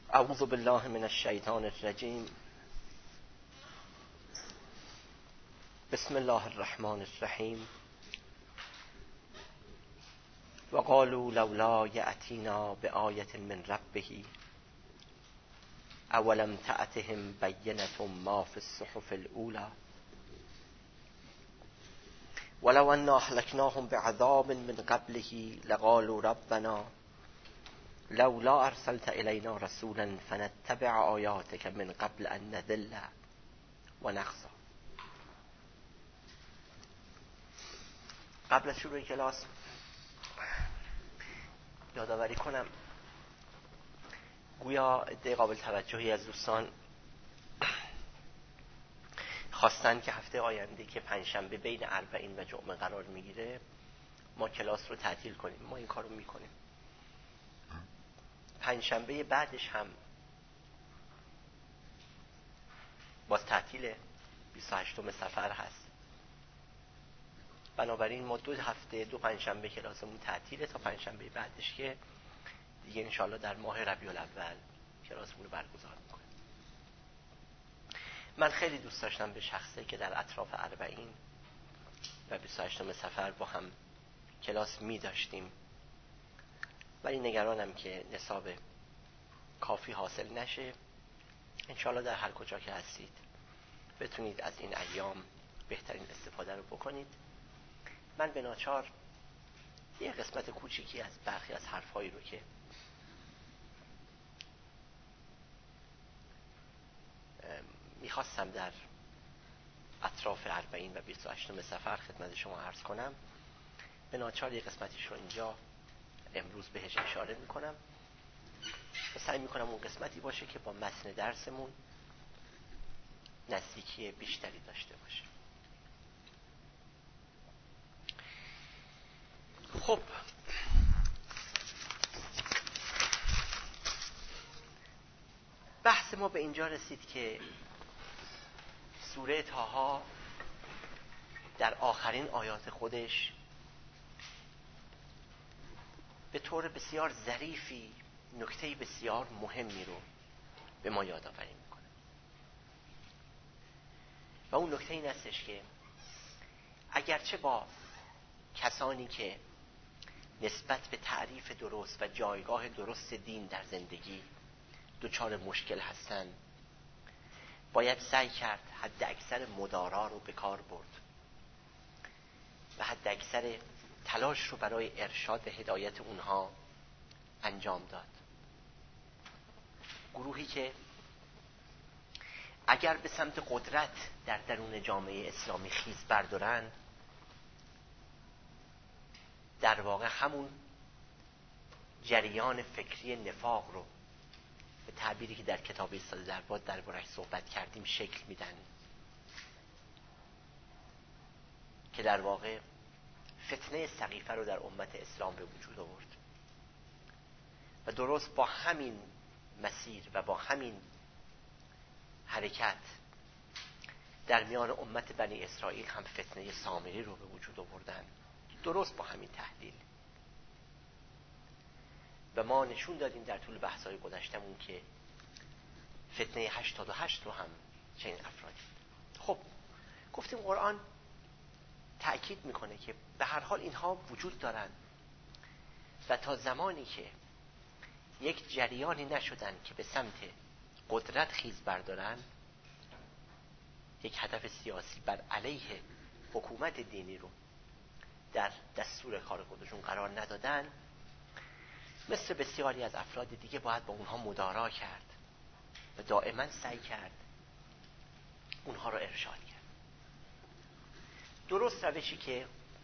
اعوذ بالله من الشیطان الرجیم. بسم الله الرحمن الرحیم. وقالوا لولا یأتینا بآیة من ربه اولم تأتهم بینة ما فی الصحف الأولی ولو أنا أهلكناهم بعذاب من قبله لقالوا ربنا لولا ارسلت الینا رسولا فنتبع آیاتک من قبل ان نذل و نخزی. قبل از شروع کلاس یادآوری کنم، گویا عده قابل توجهی از دوستان خواستن که هفته آینده که پنجشنبه بین اربعین و جمعه قرار میگیره ما کلاس رو تعطیل کنیم. ما این کار رو میکنیم. پنجشنبه بعدش هم باز تعطیل 28 صفر هست. بنابراین ما 2 هفته 2 پنجشنبه کلاسمون تعطیله تا پنجشنبه بعدش که دیگه انشالله در ماه ربیع الاول کلاسمون رو برگزار میکنیم. من خیلی دوست داشتم به شخصی که در اطراف اربعین و 28 صفر با هم کلاس می داشتیم، ولی نگرانم که نصاب کافی حاصل نشه. انشالله در هر کجا که هستید بتونید از این ایام بهترین استفاده رو بکنید. من به ناچار یه قسمت کوچیکی از برخی از حرفایی رو که میخواستم در اطراف اربعین و 28 صفر خدمت شما عرض کنم، به ناچار یه قسمتیش رو اینجا امروز بهش اشاره میکنم و سعی میکنم اون قسمتی باشه که با متن درسمون نزدیکی بیشتری داشته باشه. خب، بحث ما به اینجا رسید که سوره طه در آخرین آیات خودش به طور بسیار ظریفی نکته بسیار مهمی رو به ما یادآوری میکنه و اون نکته این هستش که اگرچه با کسانی که نسبت به تعریف درست و جایگاه درست دین در زندگی دچار مشکل هستن باید سعی کرد حد اکثر مدارا رو به کار برد و حد اکثر تلاش رو برای ارشاد هدایت اونها انجام داد. گروهی که اگر به سمت قدرت در درون جامعه اسلامی خیز بردارن، در واقع همون جریان فکری نفاق رو به تعبیری که در کتاب ایستاده در باد درباره‌اش صحبت کردیم شکل میدن، که در واقع فتنه سقیفه رو در امت اسلام به وجود آورد و درست با همین مسیر و با همین حرکت در میان امت بنی اسرائیل هم فتنه سامری رو به وجود آوردن، درست با همین تحلیل. و ما نشون دادیم در طول بحث‌های گذشتمون که فتنه 88 رو هم چنین افرادی. خب، گفتیم قرآن تأکید میکنه که به هر حال اینها وجود دارن و تا زمانی که یک جریانی نشدن که به سمت قدرت خیز بردارن، یک هدف سیاسی بر علیه حکومت دینی رو در دستور کار خودشون قرار ندادن، مثل بسیاری از افراد دیگه باید با اونها مدارا کرد و دائما سعی کرد اونها رو ارشاد کرد. درست روشی که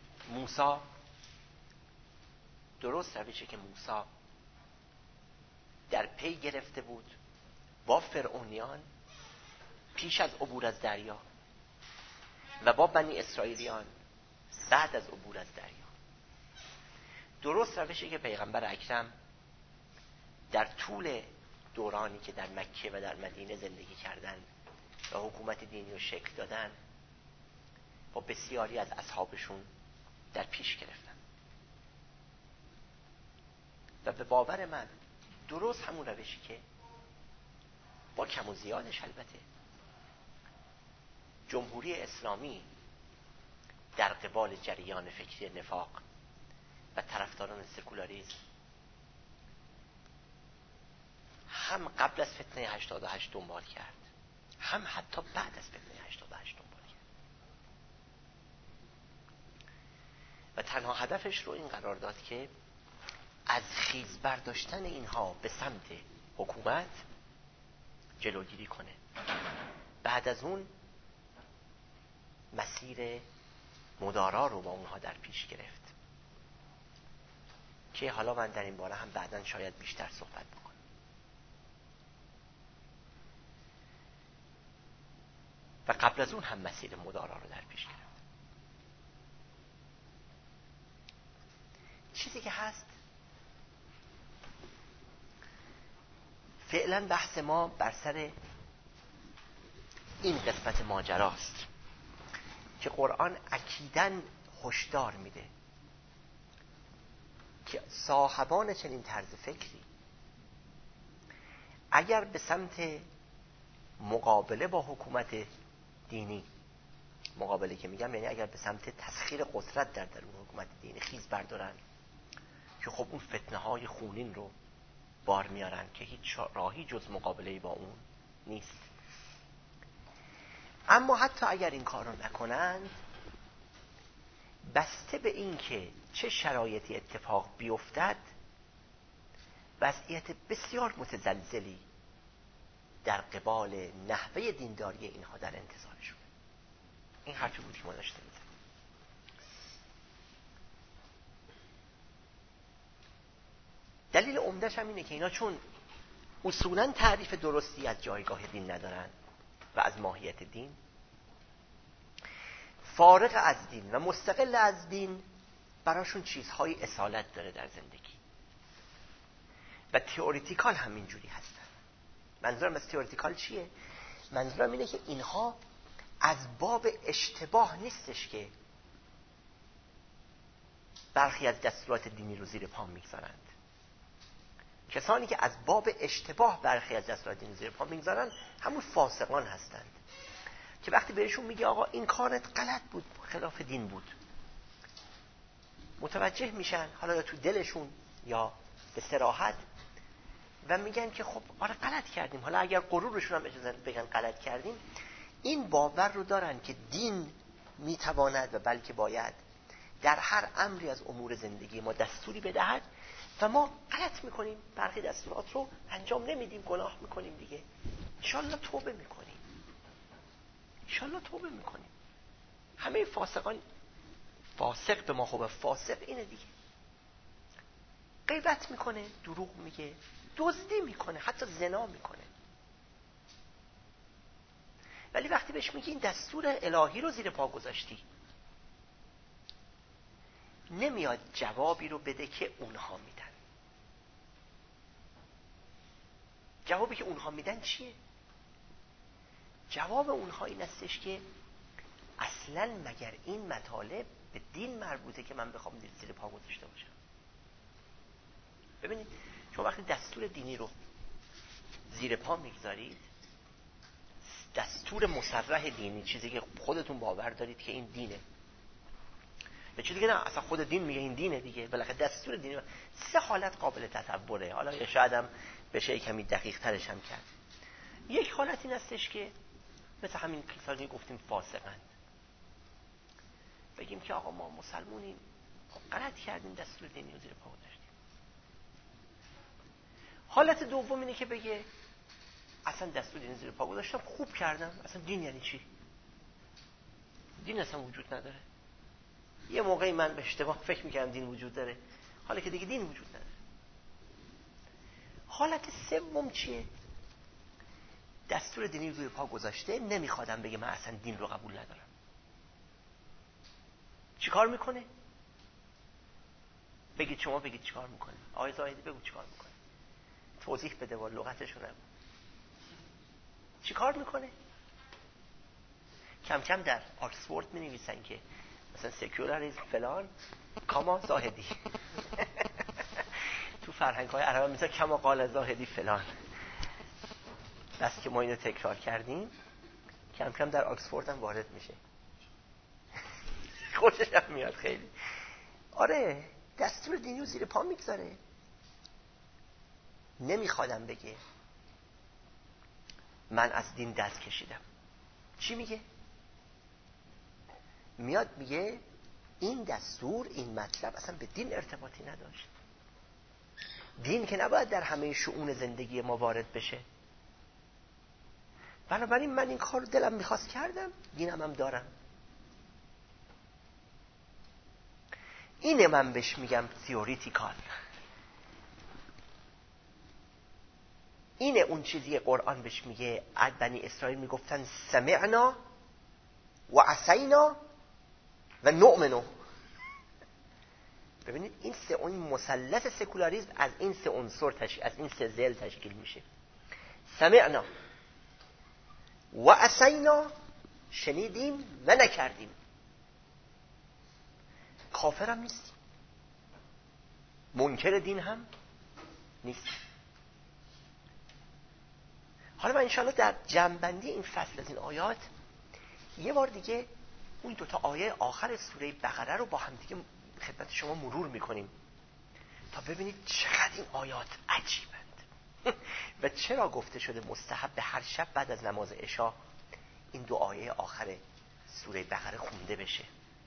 موسی در پی گرفته بود با فرعونیان پیش از عبور از دریا و با بنی اسرائیلیان بعد از عبور از دریا، درست روشی که پیغمبر اکرم در طول دورانی که در مکه و در مدینه زندگی کردن و حکومت دینی رو شکل دادن با بسیاری از اصحابشون در پیش گرفتن. و به باور من درست همون روشی که با کم و زیادش البته، جمهوری اسلامی در قبال جریان فکری نفاق و طرفداران سکولاریسم هم قبل از فتنه 88 دنبال کرد، هم حتی بعد از فتنه 88 دنبال کرد و تنها هدفش رو این قرار داد که از خیز برداشتن اینها به سمت حکومت جلوگیری کنه. بعد از اون مسیر مدارا رو با اونها در پیش گرفت که حالا من در این باره هم بعداً شاید بیشتر صحبت بکنم. و قبل از اون هم مسیر مدارا رو در پیش گرفت. چیزی که هست فعلا بحث ما بر سر این قسمت ماجراست که قرآن اکیداً هشدار میده که صاحبان چنین طرز فکری اگر به سمت مقابله با حکومت دینی، مقابله که میگم یعنی اگر به سمت تسخیر قدرت در درون حکومت دینی خیز بردارن که خب اون فتنه های خونین رو بار میارن که هیچ راهی جز مقابله با اون نیست. اما حتی اگر این کار رو نکنند، بسته به این که چه شرایطی اتفاق بیفتد وضعیت بسیار متزلزلی در قبال نحوه دینداری اینها در انتظارشون. این حرفی بود که ما داشته می‌زدیم. دلیل عمده‌ش هم اینه که اینا چون اصولاً تعریف درستی از جایگاه دین ندارن و از ماهیت دین، فارغ از دین و مستقل از دین براشون چیزهای اصالت داره در زندگی و تئوریتیکال همینجوری هستن. منظورم از تئوریتیکال چیه؟ منظورم اینه که اینها از باب اشتباه نیستش که برخی از دستورات دینی رو زیر پا میگذارند. کسانی که از باب اشتباه برخی از دستورات دینی زیر پا میگذارند همون فاسقان هستند که وقتی بهشون میگه آقا این کارت غلط بود، خلاف دین بود، متوجه میشن حالا یا تو دلشون یا به صراحت و میگن که خب آره غلط کردیم. حالا اگر غرورشون هم اجازه بگن غلط کردیم، این باور رو دارن که دین میتواند و بلکه باید در هر امری از امور زندگی ما دستوری بدهد و ما غلط میکنیم، برخی دستورات رو انجام نمیدیم، گناه میکنیم دیگه، انشالله توبه میکنیم، انشالله توبه میکنیم. همه فاسقان، فاسق به ما خوبه، فاسق اینه دیگه، غیبت میکنه، دروغ میگه، دزدی میکنه، حتی زنا میکنه. ولی وقتی بهش میگی این دستور الهی رو زیر پا گذاشتی، نمیاد جوابی رو بده که اونها میدن. جوابی که اونها میدن چیه؟ جواب اونها این استش که اصلاً مگر این مطالب به دین مربوطه که من بخوام زیر پا گذاشته باشم؟ ببینید شما وقتی دستور دینی رو زیر پا میگذارید، دستور مصرح دینی، چیزی که خودتون باور دارید که این دینه، به چیزی که نه اصلا خود دین میگه این دینه دیگه، بالاخره دستور دینی. سه حالت قابل تصوره، حالا یا شاید هم بشه کمی دقیق ترش هم کرد. یک حالت این استش که مثل همین کسانی گفتیم فاسقند، بگیم که آقا ما مسلمونیم، غلط کردیم، دستور دینی رو زیر پا گذاشتیم. حالت دوم اینه که بگه اصلا دستور دینی زیر پا گذاشتم، خوب کردم، اصلا دین یعنی چی؟ دین اصلا وجود نداره. یه موقعی من به اشتباه فکر میکردم دین وجود داره، حالا که دیگه دین وجود نداره. حالت سوم چیه؟ دستور دینی روی پا گذاشته، نمیخوادم بگه من اصلا دین رو قبول ندارم. چی کار میکنه؟ بگید شما، بگید چی کار میکنه؟ آقای زاهدی بگو چی کار میکنه؟ توضیح بده با لغتشو نگو. چی کار میکنه؟ کم کم در آکسفورد می نویسن که مثلا سکولاریسم فلان کاما زاهدی تو فرهنگ های عرب مثلا کما قال زاهدی فلان. بس که ما اینو تکرار کردیم کم کم در آکسفورد هم وارد میشه. خوشش هم میاد خیلی. آره دستور دینی رو زیر پا میگذاره. نمیخوادم بگه من از دین دست کشیدم. چی میگه؟ میاد میگه این دستور، این مطلب اصلا به دین ارتباطی نداشت. دین که نباید در همه شؤون زندگی ما وارد بشه. بنابراین من این کار دلم میخواست کردم، دینم هم دارم. اینه من بهش میگم تئوریتیکال. اینه اون چیزی قرآن بهش میگه بنی اسرائیل میگفتن سمعنا و عصینا و نؤمنو. ببینید این سه اون مثلث سکولاریسم از این سه عنصر از این سه ضلع تشکیل میشه. سمعنا و عصینا، شنیدیم و نکردیم. کافرم نیستیم، منکر دین هم نیستیم. حالا من انشاءالله در جمع‌بندی این فصل از این آیات یه بار دیگه اون دوتا آیه آخر سوره بقره رو با هم دیگه خدمت شما مرور میکنیم تا ببینید چقدر این آیات عجیبند و چرا گفته شده مستحب به هر شب بعد از نماز عشا این دو آیه آخر سوره بقره خونده بشه.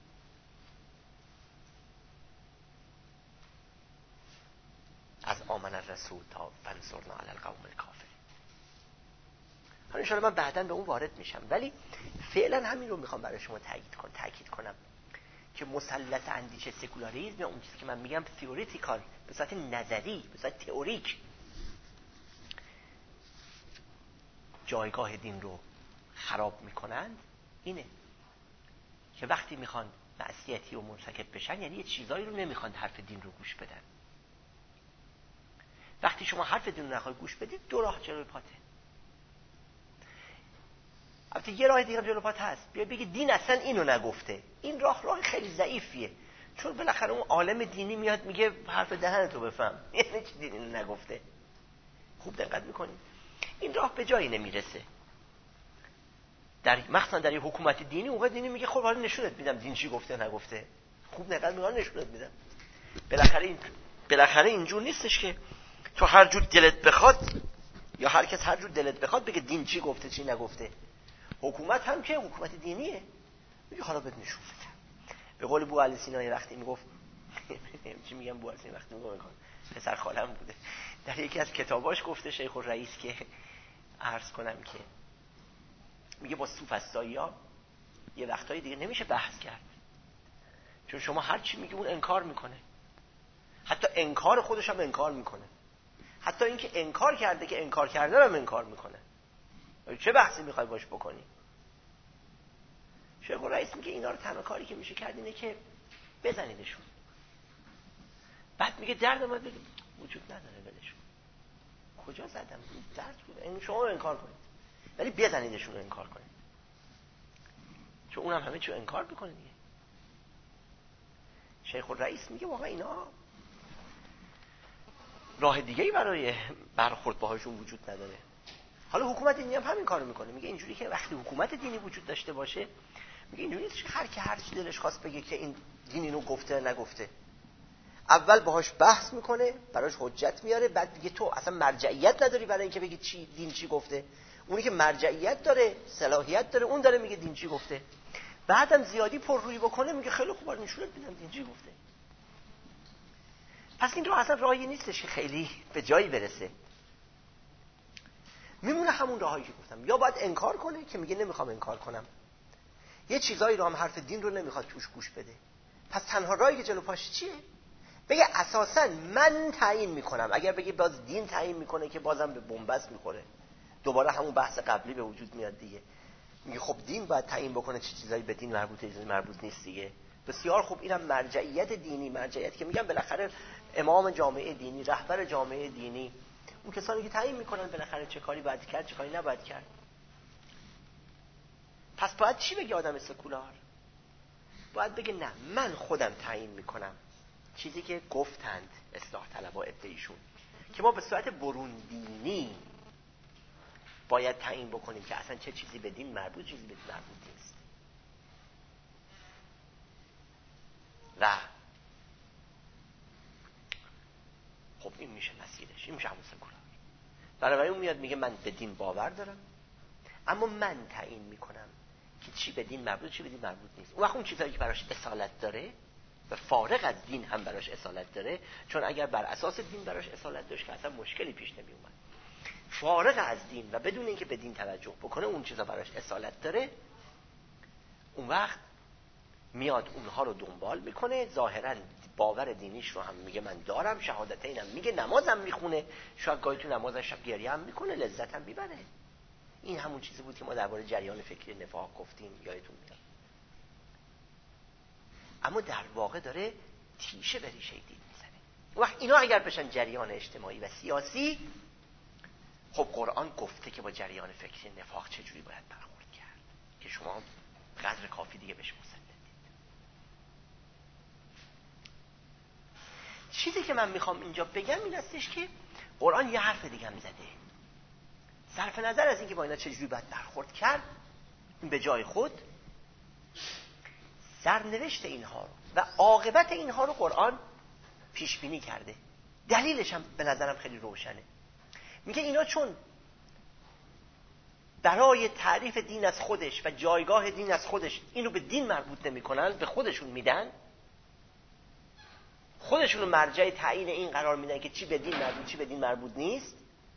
از آمن الرسول تا فانصرنا علی القوم الکافرین. حالا انشاءالله من بعداً به اون وارد میشم، ولی فعلا همین رو میخوام برای شما تاکید کنم که مثلث اندیشه سکولاریسم یا اون چیزی که من میگم تئوریتیکال، به صورت نظری، به صورت تئوریک جایگاه دین رو خراب میکنند، اینه که وقتی میخوان معصیتی و مرتکب بشن یعنی یه چیزایی رو نمیخوان حرف دین رو گوش بدن. وقتی شما حرف دین رو نخواهی گوش بدید دو راه جلوی پاته. البته یه راه دیگه جلو پات هست، بیا بگی دین اصلا اینو نگفته. این راه خیلی ضعیفیه، چون بالاخره اون عالم دینی میاد میگه حرف دهنتو بفهم. یعنی چی دین اینو نگفته؟ خوب دقت میکنی این راه به جایی نمیرسه. مثلا در یه حکومت دینی اونقدر دینی میگه خب حالا نشونت میدم دین چی گفته نگفته. خوب دقت میکنی نشونت میدم. بالاخره اینجور نیستش که تو هر جور دلت بخواد یا هر کس هر جور دلت بخواد بگه دین چی گفته چی نگفته. حکومت هم که حکومت دینیه میگه حالا بهت نشون بدم. به قول بوعلی سینایی وقتی میگفت چی میگم بوعلی سینایی وقتی میگفت پسر خالم بوده در یکی از کتاباش گفته شیخ الرئیس که عرض کنم که میگه با سوفسطائی‌ها یه وقتایی دیگه نمیشه بحث کرد، چون شما هر چی میگی اون انکار میکنه، حتی انکار خودش هم انکار میکنه، حتی اینکه انکار کرده که انکار کرده هم انکار میکنه. چه بحثی میخوای باش بکنی؟ شیخ الرئیس میگه اینا رو تنها کاری که میشه کرد اینه که بزنیدشون. بعد میگه درد ما وجود نداره، ولشون. کجا زدم؟ درد بود. این شما انکار کنید ولی بزنیدشون رو انکار کنید، چون اونم همه چیو انکار میکنه دیگه. شیخ الرئیس میگه واقعا اینا راه دیگه‌ای برای برخورد باهاشون وجود نداره. حالا حکومت دینی هم همین کارو میکنه. میگه اینجوری که وقتی حکومت دینی وجود داشته باشه، میگه اینجوری نیست که هر چی دلش خواست بگه که این دین اینو گفته نگفته. اول باهاش بحث میکنه، براش حجت میاره، بعد میگه تو اصلا مرجعیت نداری برای اینکه بگی چی دین چی گفته. اونی که مرجعیت داره، صلاحیت داره، اون داره میگه دین چی گفته. بعدم زیادی پررویی بکنه میگه خیلی خوب نشونت میدم دین چی گفته. پس این راه اصلا راهی نیستش که خیلی به جایی برسه. میمونه همون راهایی که گفتم، یا باید انکار کنه که میگه نمیخوام انکار کنم، یه چیزایی رو هم حرف دین رو نمیخواد توش گوش بده. پس تنها راهی که جلو پاش چیه؟ بگه اساساً من تعیین میکنم. اگر بگه باز دین تعیین میکنه که بازم به بنبست میخوره، دوباره همون بحث قبلی به وجود میاد دیگه. میگه خب دین باید تعیین بکنه چه چیزایی به دین مربوطه چه چیزایی مربوط نیست دیگه. بسیار خوب، اینم مرجعیت دینی، مرجعیت که میگم بالاخره امام جامعه دینی، رهبر جامعه دینی، اون کسانی که تعیین میکنن بالاخره چه کاری باید کرد چه کاری نباید کرد. پس باید چی بگه آدم سکولار؟ باید بگه نه، من خودم تعیین میکنم. چیزی که گفتند اصلاح طلبها ادعیشون که ما به صورت برون دینی باید تعیین بکنیم که اصلا چه چیزی به دین مربوط، چیزی به دین مربوط نیست. و خب این میشه مسیرش، این میشه همون سکولار. برای اون میاد میگه من به دین باور دارم، اما من تعیین میکنم که چی به دین مربوط، چی به دین مربوط نیست. اون وقت اون چیزایی که براش اصالت داره و فارغ از دین هم براش اصالت داره، چون اگر بر اساس دین براش اصالت داشت که اصلا مشکلی پیش نمی اومد. فارغ از دین و بدون اینکه به دین توجه بکنه اون چیزا براش اصالت داره، اون وقت میاد اونها رو دنبال میکنه، ظاهرا باور دینیش رو هم میگه من دارم، شهادتینم میگه، نمازم میخونه، شاید گاهی تو نمازش شب گریه هم میکنه، لذت هم میبره. این همون چیزی بود که ما درباره جریان فکری نفاق گفتیم، یادتون میاد. اما در واقع داره تیشه به ریشه دین میزنه. وقت اینا اگر بشن جریان اجتماعی و سیاسی، خب قرآن گفته که با جریان فکری نفاق چجوری باید برخورد کرد که شما قدر کافی دیگه بهش مسلطید. چیزی که من میخوام اینجا بگم این هستش که قرآن یه حرف دیگه هم زده. صرف نظر از اینکه با اینا چجوری باید برخورد کرد، این به جای خود سرنوشت اینها رو و عاقبت اینها رو قرآن پیش بینی کرده. دلیلش هم به نظرم خیلی روشنه. میگه اینا چون برای تعریف دین از خودش و جایگاه دین از خودش اینو به دین مربوط نمی‌کنن، به خودشون میدن، خودشون رو مرجع تعیین این قرار میدن که چی به دین مربوط، چی به دین مربوط نیست.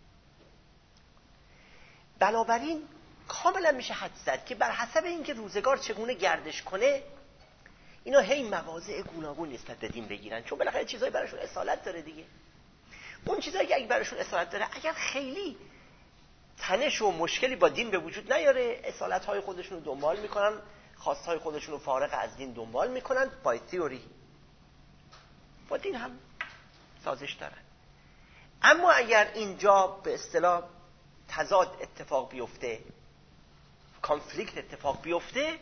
بنابراین کاملا میشه حد زد که بر حسب اینکه روزگار چگونه گردش کنه، اینا هی مواضع گوناگون نسبت به دین بگیرن، چون بالاخره چیزایی براشون اصالت داره دیگه. اون چیزایی که اگه براشون اصالت داره، اگر خیلی تنش و مشکلی با دین به وجود نیاره، اصالت‌های خودشون رو دنبال میکنن، خواستهای خودشون رو فارغ از دین دنبال میکنن، با تئوری با دین هم سازش دارن. اما اگر اینجا به اصطلاح تضاد اتفاق بیفته، کانفلیکت اتفاق بیفته،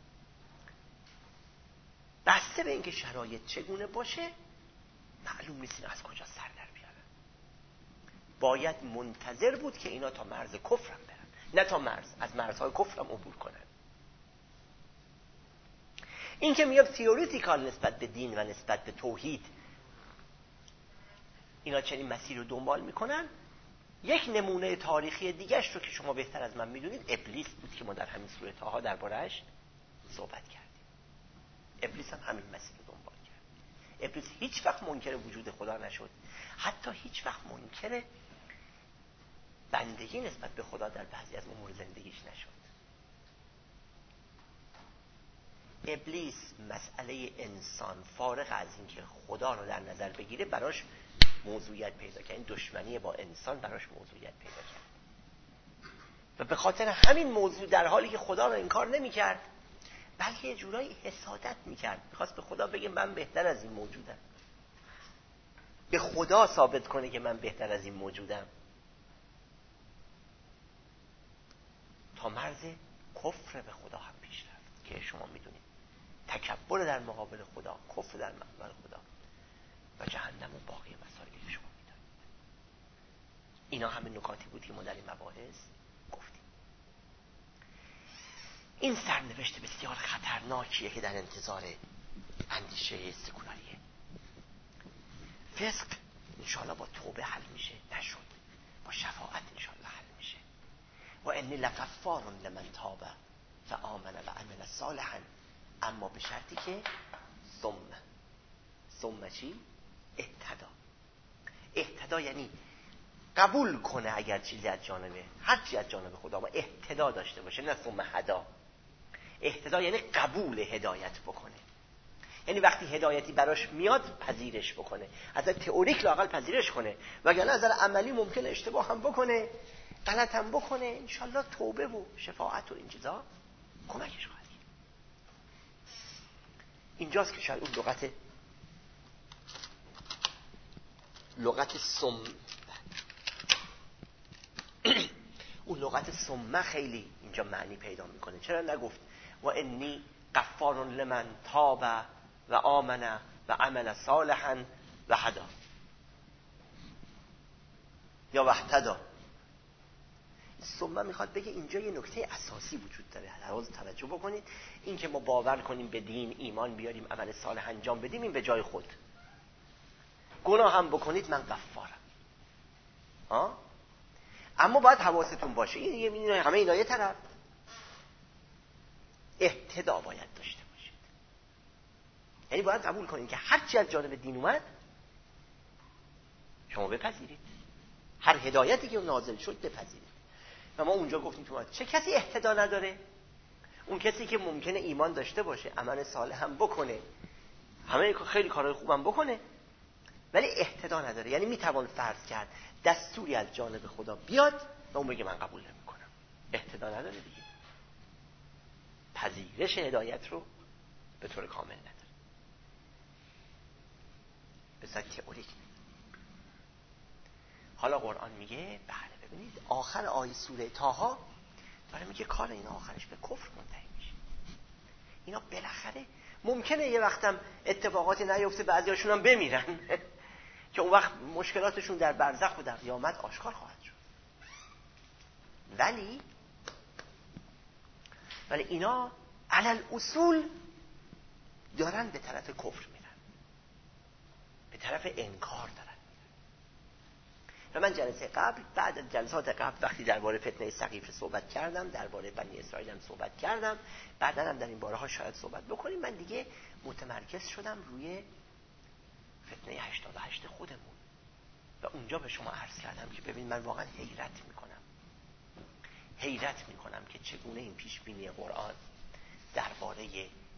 بسته به اینکه شرایط چگونه باشه معلوم نیست از کجا سر در بیارن. باید منتظر بود که اینا تا مرز کفر هم برن، نه تا از مرزهای کفر هم عبور کنن. این که میاد تئوریتیکال نسبت به دین و نسبت به توحید اینا چنین مسیر رو دنبال میکنن، یک نمونه تاریخی دیگه‌اش رو که شما بهتر از من میدونید ابلیس بود که ما در همین سوره طه درباره‌اش صحبت کردیم. ابلیس هم همین مسیر رو دنبال کرد. ابلیس هیچ وقت منکر وجود خدا نشد، حتی هیچ وقت منکر بندگی نسبت به خدا در بعضی از امور زندگیش نشد. ابلیس مسئله انسان فارغ از اینکه خدا رو در نظر بگیره براش موضوعیت پیدا کرد. این دشمنی با انسان براش موضوعیت پیدا کرد و به خاطر همین موضوع در حالی که خدا رو انکار نمی کرد بلکه یه جورایی حسادت می کرد، میخواست به خدا بگه من بهتر از این موجودم، به خدا ثابت کنه که من بهتر از این موجودم، تا مرز کفر به خدا هم پیش رفت که شما میدونید تکبر در مقابل خدا، کفر در مقابل خدا و جهنم و باقی مسائلی که شما میدونید. اینا همه نکاتی بود که ما در این مباحث گفتیم. این سرنوشت بسیار خطرناکیه که در انتظار اندیشه سکولاریه. فسق انشاءالله با توبه حل میشه، نشد با شفاعت انشاءالله حل میشه. و انی لغفار لمن تاب و آمن و عمل صالحا، اما به شرطی که ثم چی؟ اهتدا یعنی قبول کنه اگر چیزی از جانبه، هر چیزی از جانب خدا، ما اهتدا داشته باشه، نه ثم هدا. اهتدا یعنی قبول هدایت بکنه، یعنی وقتی هدایتی براش میاد پذیرش بکنه، از تئوریک لااقل پذیرش کنه، وگرنه از عملی ممکنه اشتباه هم بکنه، غلط هم بکنه. انشالله توبه و شفاعت و این چیزا کمکش خواهد کرد. اینجاست که شاید اون لغت اون لغت ثم خیلی اینجا معنی پیدا میکنه. چرا نگفت و انی غفار لمن تاب و آمن و عمل صالحا و هدا یا وحتدا؟ ثم میخواد بگه اینجا یه نکته اساسی وجود داره، لازم توجه بکنید. این که ما باور کنیم به دین، ایمان بیاریم، عمل صالح انجام بدیم، این به جای خود. گناه هم بکنید من غفارم. اما باید حواستون باشه، این همه اینا یه طرف، اهتدا باید داشته باشید. یعنی باید قبول کنید که هر چی از جانب دین اومد شما بپذیرید، هر هدایتی که نازل شد بپذیرید. و ما اونجا گفتیم تو چه کسی اهتدا نداره؟ اون کسی که ممکنه ایمان داشته باشه، عمل صالح هم بکنه، همه خیلی کارهای خوبم بکنه، ولی اهتدا نداره. یعنی میتوان فرض کرد دستوری از جانب خدا بیاد و اون بگه من قبول نمیکنم. اهتدا نداره دیگه، پذیرش هدایت رو به طور کامل نداره. بذار تئوریک. حالا قرآن میگه بله ببینید آخر آیه سوره طه داره میگه کار اینا آخرش به کفر منتهی میشه. اینا بالاخره ممکنه یه وقتم اتفاقاتی نیفته، بعضیاشون هم بمیرن که اون وقت مشکلاتشون در برزخ و در قیامت آشکار خواهد شد. ولی اینا علل اصول دارن به طرف کفر میرن، به طرف انکار دارن. و من جلسه قبل، بعد از جلسات قبل وقتی درباره فتنه سقیفه صحبت کردم، درباره بنی اسرائیل هم صحبت کردم، بعدا هم در این باره ها شاید صحبت بکنیم، من دیگه متمرکز شدم روی فتنه 88 خودمون و اونجا به شما عرض کردم که ببین من واقعا حیرت میکنم که چگونه این پیش بینی قرآن درباره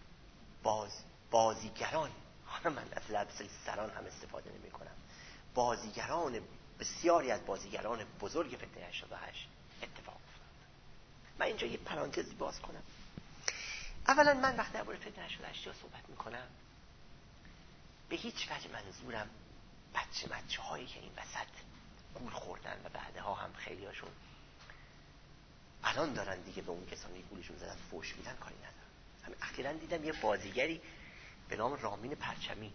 بازیگران، حالا من از لفظ سران هم استفاده نمی کنم، بازیگران، بسیاری از بازیگران بزرگ فتنه 88 اتفاق افتاد. من اینجا یه پرانتزی باز کنم. اولا من وقتی درباره فتنه 88 صحبت میکنم به هیچ وجه منظورم بچه هایی که این وسط گول خوردن و بعدها هم خیلی هاشون الان دارن دیگه به اون کسانی گولشون زدن فوش میدن کاری ندارم. همین اخیراً دیدم یه بازیگری به نام رامین پرچمی،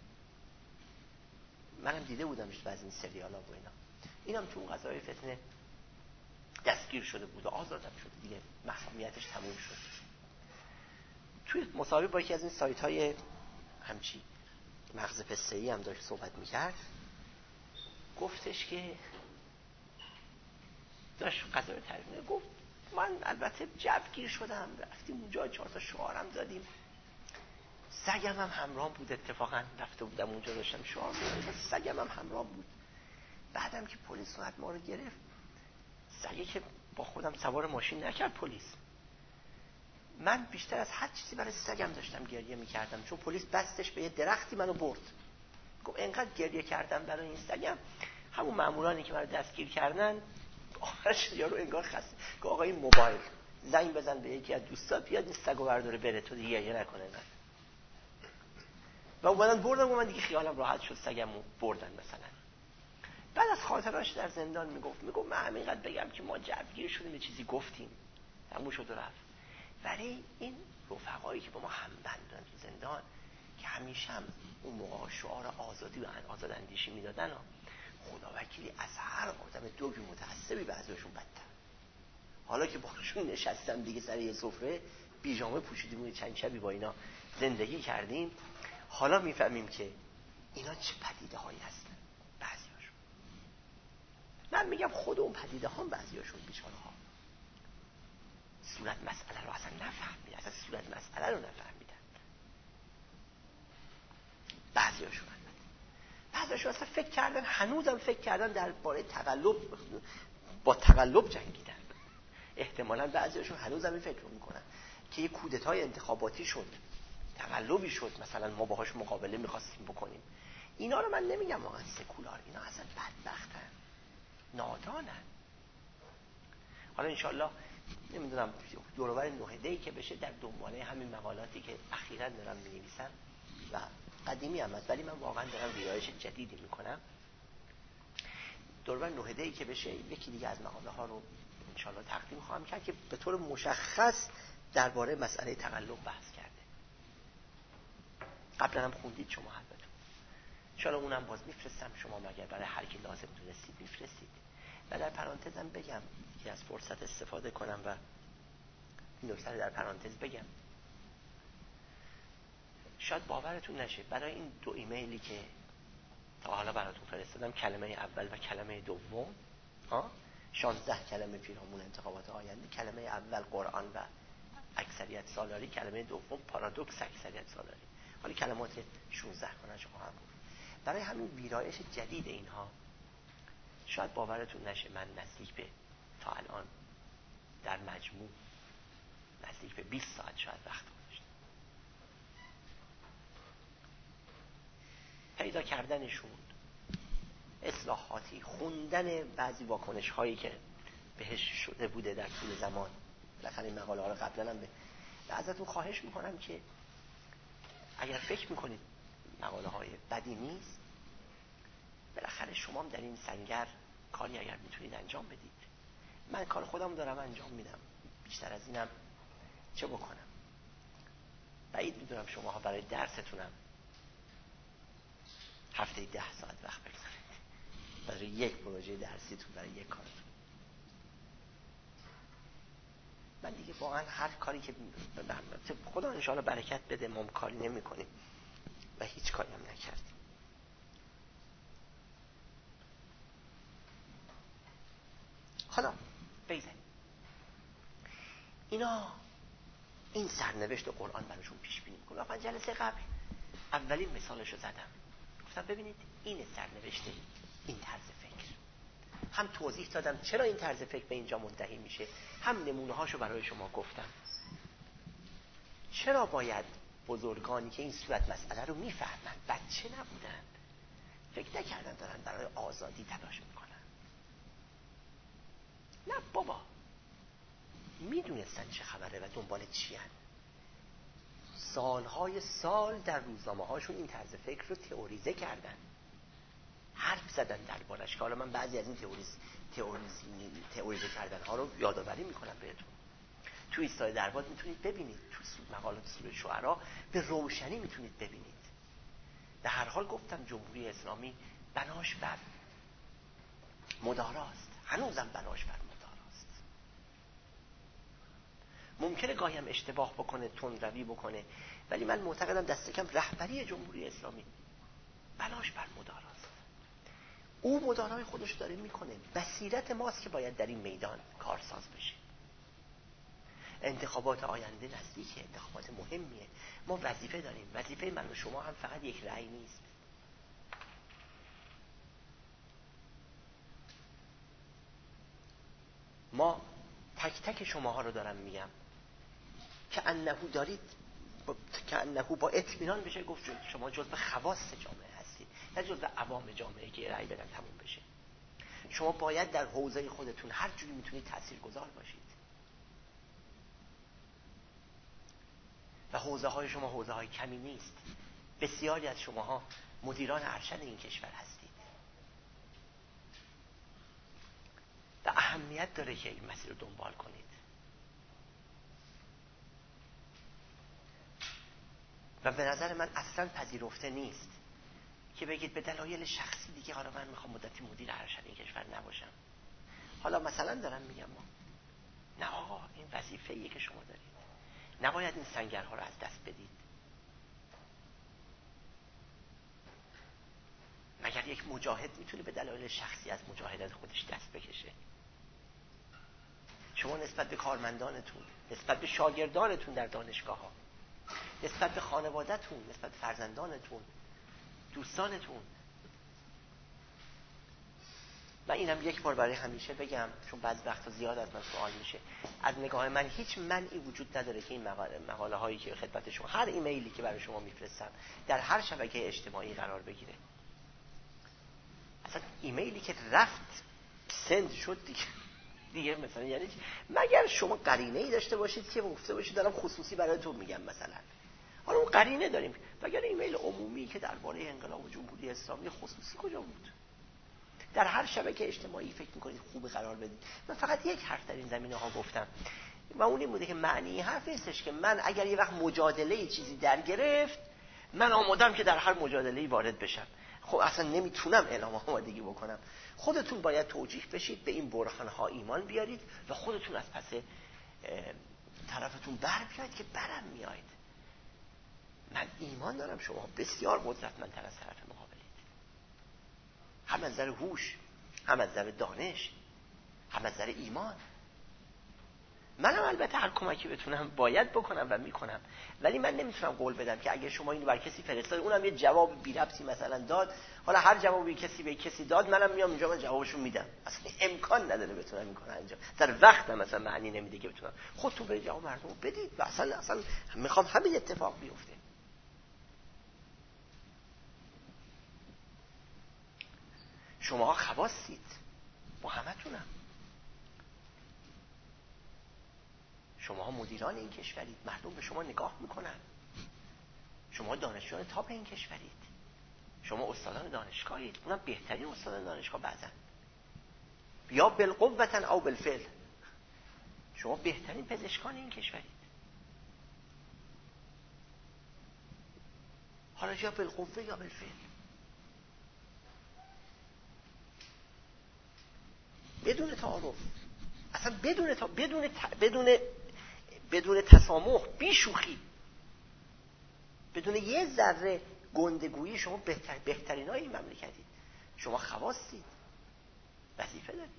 منم دیده بودمش تو از این سریالا و اینا، اینم تو اون قضایای فتنه دستگیر شده بود و آزادم شد دیگه، محکومیتش تموم شد. توی مصاحبه با یکی از این سایت‌های همچی مغز پسته‌ای هم داشت صحبت می‌کرد، گفتش که داشت قضایا تعریف می‌کرد، گفت من البته جوگیر شدم، رفتیم اونجا 4 تا شعارم دادیم، سگم هم همراه بود، اتفاقا رفته بودم اونجا داشتم شعار می‌دادم، سگم هم همراه بود. بعدم که پلیس اومد ما رو گرفت، سگی که با خودم سوار ماشین نکرد پلیس، من بیشتر از هر چیزی برای سگم داشتم گریه می‌کردم، چون پلیس بستش به یه درختی منو برد. گفت اینقدر گریه کردم برای این سگم، همون مامورانی که منو دستگیر کردن آخرش یارو انگار خسته، گفت آقا این موبایل زنگ بزن به یکی از دوستات بیاد این سگو برداره بره، تو دیگه گریه نکنه. من و اومدن بردن و من دیگه خیالم راحت شد، سگمو بردن. مثلا بعد از خاطراش در زندان میگفت من همینقدر بگم که ما جوگیر شدیم، یه چیزی گفتیم تموم شد و رفت. ولی این رفقایی که با ما همبندن تو زندان که همیشه هم اون موقع شعار آزادی و آزاد اندیشی میدادن، خدا وکیلی از هر آدم دوگی متعصبی بعضیشون بدتر. حالا که باشون نشستم دیگه سر یه سفره، پیژامه پوشیدیم و چند شبی با اینا زندگی کردیم، حالا میفهمیم که اینا چه پدیده هایی هستن. بعضیاشون، من میگم خود اون پدیده ها بعضیاشون بیچاره ها صورت مسئله رو اصلا نفهمیدن، اصلا صورت مسئله رو نفهمیدن. بعضیاشون اصلا فکر کردن، هنوزم فکر کردن درباره تقلب، با تقلب جنگیدن. احتمالاً بعضیاشون هنوزم این فکر رو میکنن که یه کودتای انتخاباتی شد، تقلبی شد، مثلا ما باهاش مقابله میخواستیم بکنیم. اینا رو من نمیگم واقعا سکولار، اینا اصلا بدبختن، نادانن. حالا انشالله نمیدونم دور و بر نهده‌ای که بشه در دنباله همین مقالاتی که اخیراً دارم می‌نویسم و قدیمی هم هست ولی من واقعا دارم ویرایش جدیدی میکنم، دور و بر نهده‌ای که بشه یکی دیگه از مقاله ها رو انشالله تقدیم خواهم کرد که به طور مشخص درباره مسئله تقلب بحث کرده. قبلا هم خوندید شما البته، انشالله اونم باز میفرستم، شما مگر برای هر کی لازم دونستید میفرستید. و در پرانتزم بگم که از فرصت استفاده کنم و این نکته در پرانتز بگم، شاید باورتون نشه برای این 2 ایمیلی که تا حالا براتون فرستادم، کلمه اول و کلمه دوم، 16 کلمه پیرامون انتخابات آینده، کلمه اول قرآن و اکثریت سالاری، کلمه دوم پارادوکس اکثریت سالاری، حالا کلمات 16 کنش خواهم بود. برای همین ویرایش جدید اینها شاید باورتون نشه من نزدیک به تا الان در مجموع نزدیک به 20 ساعت شاید وقت گذاشتم پیدا کردنشون، اصلاحاتی، خوندن بعضی واکنش هایی که بهش شده بوده در طول زمان. بالاخره این مقاله ها رو قبلا هم ازتون خواهش میکنم که اگر فکر میکنید مقاله های بدی نیست، بالاخره شما هم در این سنگر کاری اگر میتونید انجام بدید. من کار خودم دارم انجام میدم، بیشتر از اینم چه بکنم؟ بعید میدونم شما ها برای درستونم هفته 10 ساعت وقت بگذارید برای یک پروژه درسیتون، برای یک کارتون. من دیگه واقعا هر کاری که خدا انشاءالله برکت بده ما کاری نمی کنیم و هیچ کاری هم نکردیم. حالا بگذاریم اینا، این سرنوشت قرآن براشون پیش بینی میکنه. من جلسه قبل اولین مثالشو زدم، گفتم ببینید این سرنوشت این طرز فکر. هم توضیح دادم چرا این طرز فکر به اینجا منتهی میشه، هم نمونه هاشو برای شما گفتم. چرا باید بزرگانی که این صورت مسئله رو میفهمن، بچه نبودن، فکر نکردن دارن برای آزادی تلاش میکنن. نه بابا، میدونستن چه خبره و دنبال چی هن. سالهای سال در روزنامه هاشون این طرز فکر رو تئوریزه کردن، حرف زدن دربارش، که حالا من بعضی از این تئوریزه کردن ها رو یادآوری میکنم بهتون. تو ایستای درباد میتونید ببینید، تو مقالات سوره شعرا به روشنی میتونید ببینید. در هر حال گفتم جمهوری اسلامی بناش بر مداراست، هنوزم بناش بر مداراست. ممکنه گاهی هم اشتباه بکنه، تندروی بکنه، ولی من معتقدم دست کم رهبری جمهوری اسلامی بناش بر مداراست. او مدارای خودش داره میکنه، بصیرت ماست که باید در این میدان کارساز بشه. انتخابات آینده نزدیکه، انتخابات مهمیه، ما وظیفه داریم. وظیفه من و شما هم فقط یک رأی نیست. ما تک تک شماها رو دارم میگم که انهو دارید که انهو با اطمینان بشه گفت شما جزو خواص جامعه هستید، نه جزو عوام جامعه که رأی بدن تموم بشه. شما باید در حوزه خودتون هر جوری میتونید تاثیرگذار باشید و حوزه های شما حوزه های کمی نیست. بسیاری از شماها مدیران ارشد این کشور هستید و اهمیت داره که این مسیر رو دنبال کنید. و به نظر من اصلا پذیرفته نیست که بگید به دلایل شخصی دیگه حالا من میخوام مدتی مدیر ارشد این کشور نباشم. حالا مثلا دارم میگم ما نه آقا، این وظیفه‌ایه که شما دارید، نباید این سنگرها رو از دست بدید. مگر یک مجاهد میتونه به دلایل شخصی از مجاهدت خودش دست بکشه؟ شما نسبت به کارمندانتون، نسبت به شاگردانتون در دانشگاه ها، نسبت به خانواده‌تون، نسبت به فرزندانتون، دوستانتون، و اینم یک بار برای همیشه بگم چون بعضی وقتا زیاد از من سوال میشه، از نگاه من هیچ منعی وجود نداره که این مقاله هایی که خدمت شما، هر ایمیلی که برای شما میفرستم در هر شبکه اجتماعی قرار بگیره. اصلا ایمیلی که رفت سند شد دیگه مثلا یعنی مگر شما قرینه‌ای داشته باشید که گفته باشید دارم خصوصی برای تو میگم مثلا. حالا اون قرینه داریم، مگر ایمیل عمومی که درباره انقلاب و جمهوری اسلامی خصوصی کجا بود؟ در هر شبکه اجتماعی فکر میکنید خوب قرار بدید. من فقط یک حرف در این زمینه ها گفتم و اون این بوده که معنی حرف نیستش که من اگر یه وقت مجادله چیزی در گرفت من آمادم که در هر مجادله‌ای وارد بشم، خب اصلا نمیتونم اعلام آمادگی بکنم. خودتون باید توجیه بشید، به این برهان‌ها ایمان بیارید و خودتون از پس طرفتون بر بیاید که برم میاید. من ایمان دارم شما بسیار قدرتمندتر از طرف مقابلید، هم از نظر هوش، هم از نظر دانش، هم از نظر ایمان. منم البته هر کمکی بتونم باید بکنم و میکنم، ولی من نمیتونم قول بدم که اگه شما اینو بر کسی فرستاد اونم یه جواب بی ربطی مثلا داد، حالا هر جوابی کسی به کسی داد منم میام اینجا من جوابشو میدم. اصلا امکان نداره بتونم این کارو انجام. در وقتم مثلا معنی نمیده که بتونم. خودتون برید جواب مردمو بدید و اصلا میخوام همین اتفاق بیفته. شما خواستید با همتونم. شما مدیران این کشورید، مردم به شما نگاه میکنن. شما دانشجویان تاپ این کشورید، شما استادان دانشگاهید، اونم بهترین استادان دانشگاه بعدن، یا بالقوة او بالفعل. شما بهترین پزشکان این کشورید، حالا یا بالقوه یا بالفعل. بدون تعارف، اصلا بدون تسامح، بی شوخی، بدون یه ذره گندگویی، شما بهترین های این مملکتید. شما خواستید، وظیفه دارید.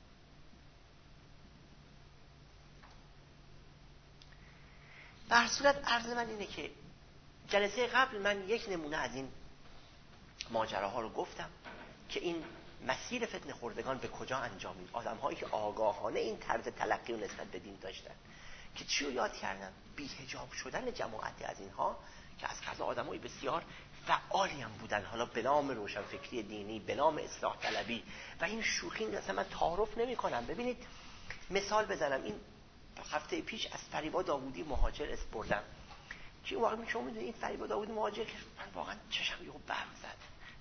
به هر صورت عرض من اینه که جلسه قبل من یک نمونه از این ماجراها رو گفتم که این مسیر فتنه خوردگان به کجا انجامید. آدم هایی که آگاهانه این طرز تلقی و نسبت به دین داشتن که چی رو یاد کردن؟ بی‌حجاب شدن جماعتی از اینها که از قضا آدمای بسیار فعالی هم بودن، حالا به نام روشنفکری دینی، به نام اصلاح طلبی و این شوخی. مثلا من تعارف نمی کنم. ببینید مثال بزنم، این هفته پیش از فریبا داوودی مهاجر اسم بردم که اون واقعا شما میدونید این فریبا داوودی مهاجر که من واقعا چشم یهو برق زد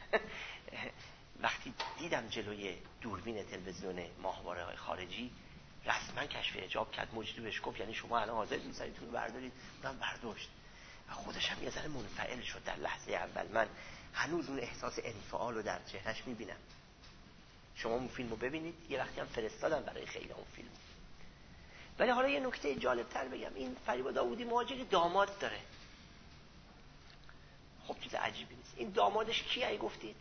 وقتی دیدم جلوی دوربین تلویزیون ماهواره‌های خارجی رسما کشف حجاب کرد. مجری بهش گفت یعنی شما الان حاضر این سریتون رو بردارید؟ اونم برداشت و خودش هم یه ذره منفعل شد در لحظه اول. من هنوز اون احساس انفعال رو در چهرهش میبینم. شما اون فیلم رو ببینید، یه وقتی هم فرستادم برای خیلی اون فیلم. ولی حالا یه نکته جالبتر بگم، این فریبا داوودی مهاجر داماد داره. خب چیز عجیبی نیست. این دامادش کیه ای گفتید؟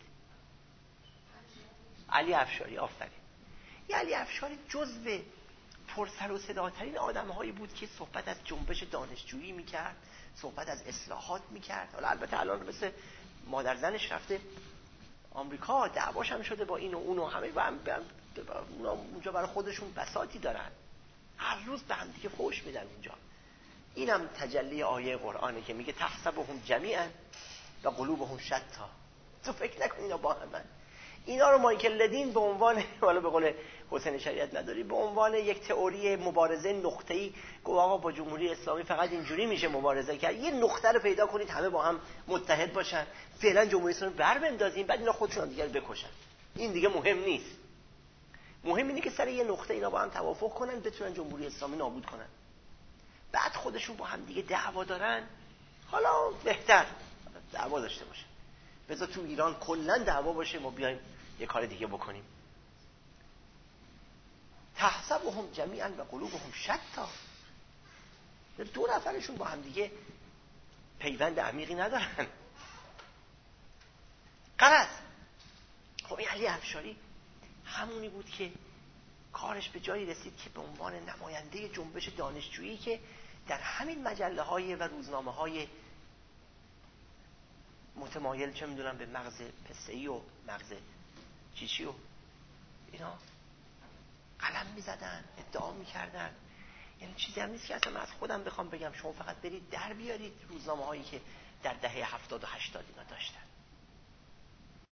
علی افشاری. آفرین. یه علی افشاری جزو پرسر و صداترین آدم‌هایی بود که صحبت از جنبش دانشجویی میکرد، صحبت از اصلاحات میکرد. حالا البته الان مثل مادر زنش رفته آمریکا، دعواش هم شده با این و اون و همه اونا اونجا برای خودشون بساطی دارن، هر روز به هم دیگه فحش میدن اونجا. اینم تجلی آیه قرآنه که میگه تحسبهم جمیعا و قلوبهم شتا. تو فکر نکن اینا با همن. اینا رو مایکل لدین به عنوان، حالا به قول حسین شریعت نداری، به عنوان یک تئوری مبارزه نقطه‌ای گفت آقا با جمهوری اسلامی فقط اینجوری میشه مبارزه کرد. یه نقطه رو پیدا کنید همه با هم متحد باشن، فعلا جمهوری اسلامی بر بندازیم، بعد اینا خودشون دیگه بکشن. این دیگه مهم نیست. مهم اینه که سر یه نقطه اینا با هم توافق کنن، بتونن جمهوری اسلامی نابود کنن. بعد خودشون با هم دیگه دعوا دارن، حالا بهتر دعوا داشته باشن. بذار تو ایران کلا دعوا باشه، ما بیایم یه کار دیگه بکنیم. تحسبهم جمیعا و قلوبهم شتا. دو نفرشون با هم دیگه پیوند عمیقی ندارن. غلط. خب این علی افشاری همونی بود که کارش به جایی رسید که به عنوان نماینده جنبش دانشجویی که در همین مجله‌های و روزنامه‌های متمایل چه میدونم به مغز پسه‌ای و مغز چیچی و اینا قلم میزدن، ادعا میکردن. یعنی چیزی هم نیست که اصلا از خودم بخوام بگم. شما فقط برید در بیارید روزنامه‌هایی که در دهه 70 و 80 اینا داشتن.